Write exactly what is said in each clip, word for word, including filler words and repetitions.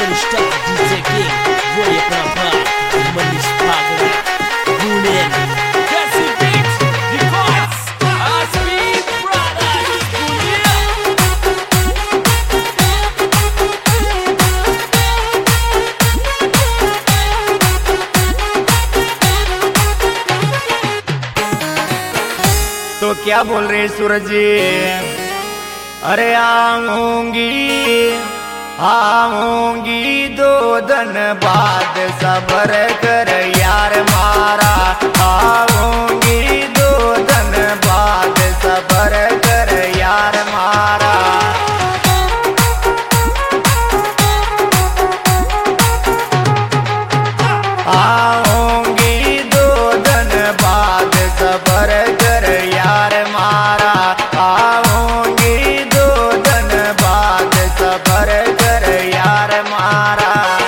Superstar D J King, voy pra pai, manis pago, Julian, Jesse Beats, Records, Aspi Brothers, तो क्या बोल रहे सूरज जी? अरे आऊंगी आऊंगी दो दिन बाद, सबर कर यार मारा। आऊंगी दो दिन बाद, सबर कर यार मारा। आऊंगी दो दिन बाद, सबर कर यार मारा। आऊंगी दो दिन बाद, सबर कर यार मारा।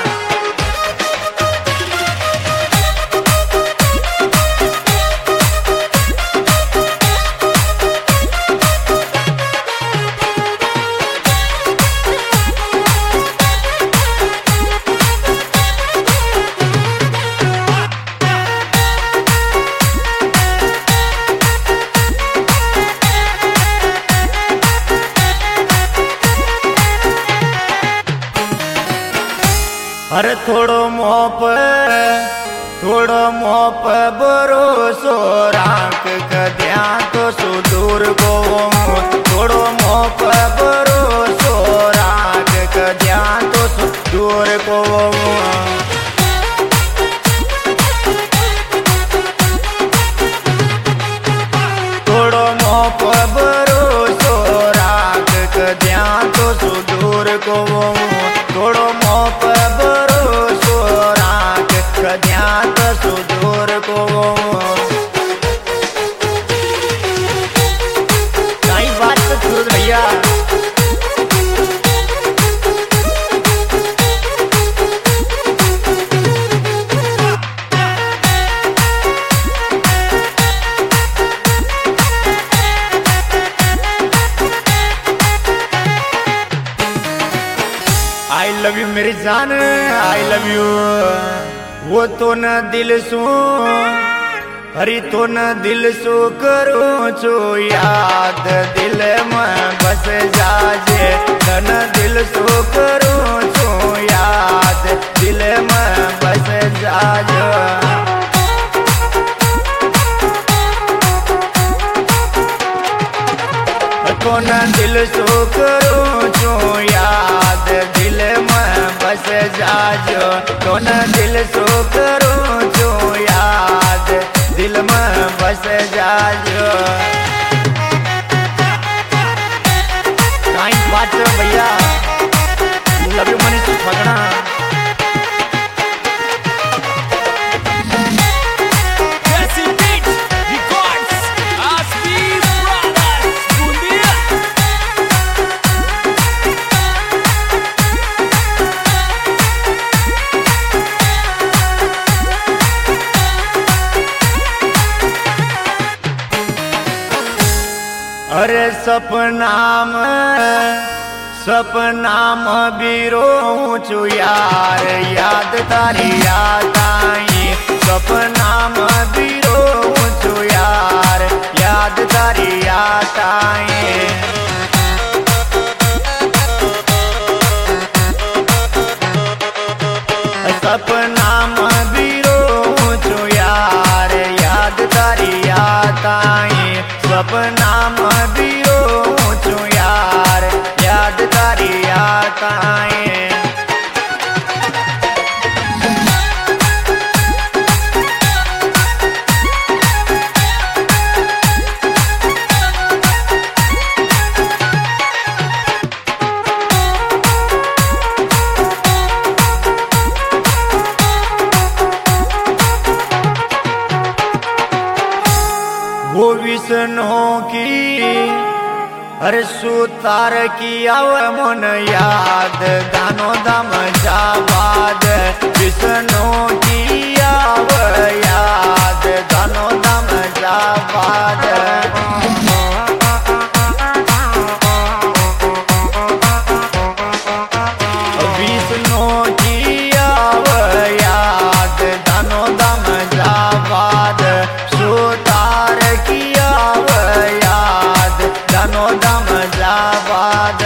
अरे थोड़ो मोप थोड़ो मोप भरोसो राख कद्या तो सुदूर गो। थोड़ो मोप भरोसो राख कद्या तो सुदूर गो। थोड़ो मोप भरोसो राख कद्या तो सुदूर गो। थोड़ो मोप भरोसो राख कद्या तो सुदूर को। कई बात तो सूरज भैया। आई लव यू मेरी जान, आई लव यू। वो तो न दिल सो हरी तो न दिल सो करो छो याद, दिल में बस जाजे। न दिल सो करो छो याद, दिल में बस जाजे। तो न दिल सो करो छो याद, दिल में बस जाजो। तो न दिल सो करो छो याद, दिल में बस जाजो। काई बात भैया, लव यू मनीष फगड़ा। अरे सपना में सपना में बीरो छू यार, याद तारी याद आई। सपना में बीरो छू यार, याद तारी याद आई। सपना में बीरो छू यार, याद तारी याद आई। सपना में बीरो छू यार, याद तारी याद आई। वो विष्णु की अरे सुतार की आव मन याद, दानो दम जाबाद। विष्णु की आव याद, दानो दम जाबाद। विष्णु की आव याद दानो दम जाबाद सुतार की आव याद दानो दम जाबाद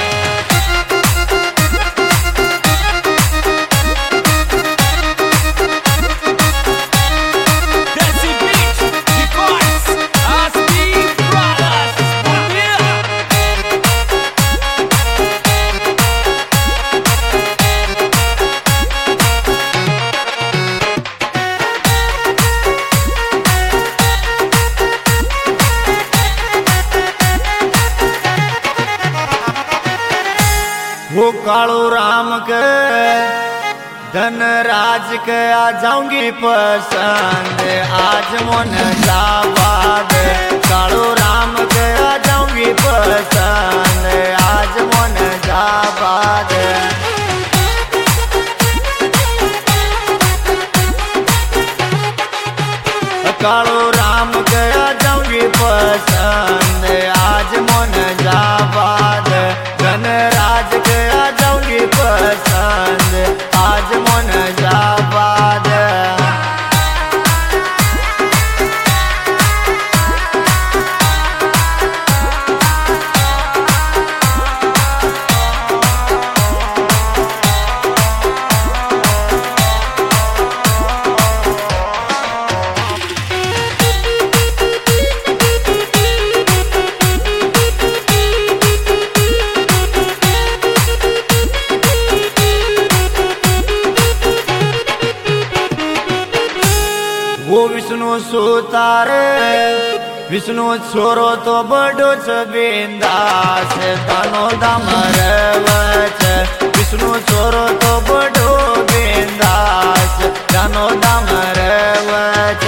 वो कालू राम के धनराज के आ जाऊंगी पसंद आज मन जाबाद कालू राम के आ जाऊंगी पसंद आज मन जाबाद कालू राम के आ जाऊंगी पसंद आज मन जाबाद धनराज के आ जाऊंगी पसंद आज मन जाबाद वो विष्णु सुतार विष्णु छोरो तो बड़ो बिंदास दानो दमर वच विष्णु छोरो तो बड़ो बिंदास दानो दमर वच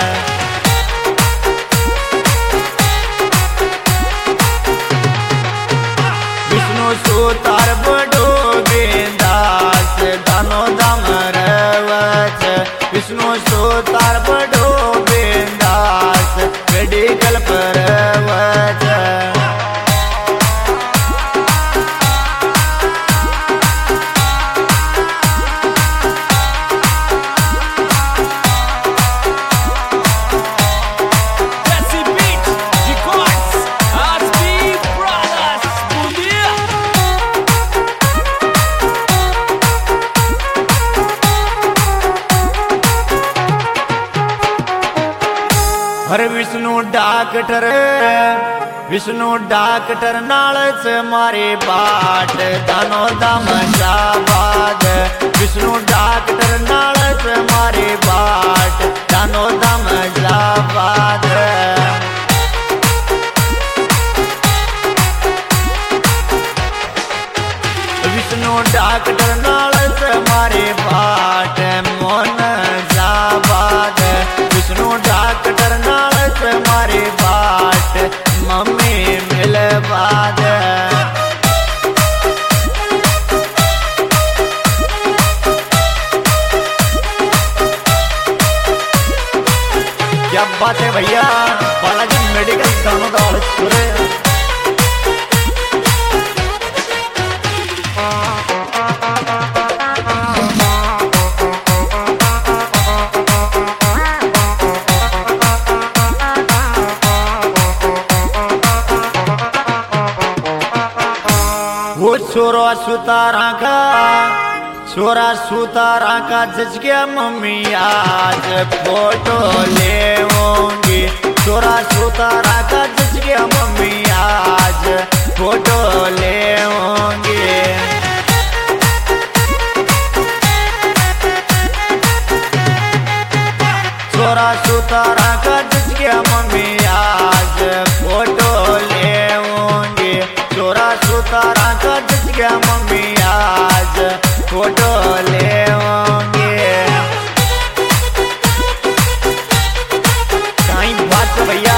विष्णु सुतार बड़ो बिंदास दानो दमर वच विष्णु सुतार बड़ो बिंदास मेडिकल पर वच हरे विष्णु डॉक्टर विष्णु डॉक्टर नालच मारे बाट दानो दम जाबाद विष्णु डॉक्टर नालच मारे बाट दानो दम जाबाद विष्णु डॉक्टर नालच मारे बाट मोन जाबाद विष्णु डॉक्टर नालच मारे बाट मम्मी मिलबाद क्या बात है भैया बालाजी मेडिकल दोनों का सुरे वो छोरा सुतारा का छोरा सुतारा का जज गया मम्मी आज फोटो लेऊंगी छोरा सुतारा का जज गया मम्मी आज फोटो लेऊंगी छोरा सुतारा का जज गया मम्मी आज फोटो लेऊंगी छोरा सुतारा का जज गया मम्मी आज फोटो लेऊंगी कहीं बात भैया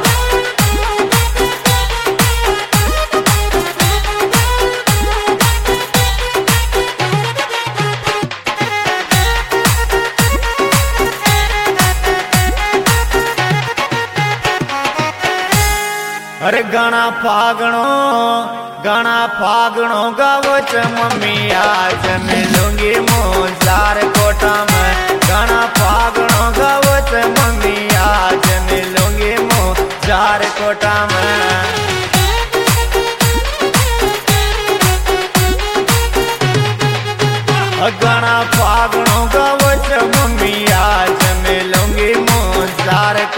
अरे गाना फागणो गाना फागणो गावो च मम्मी आज मिलूंगी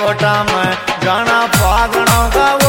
कोटा में गाना फागणों का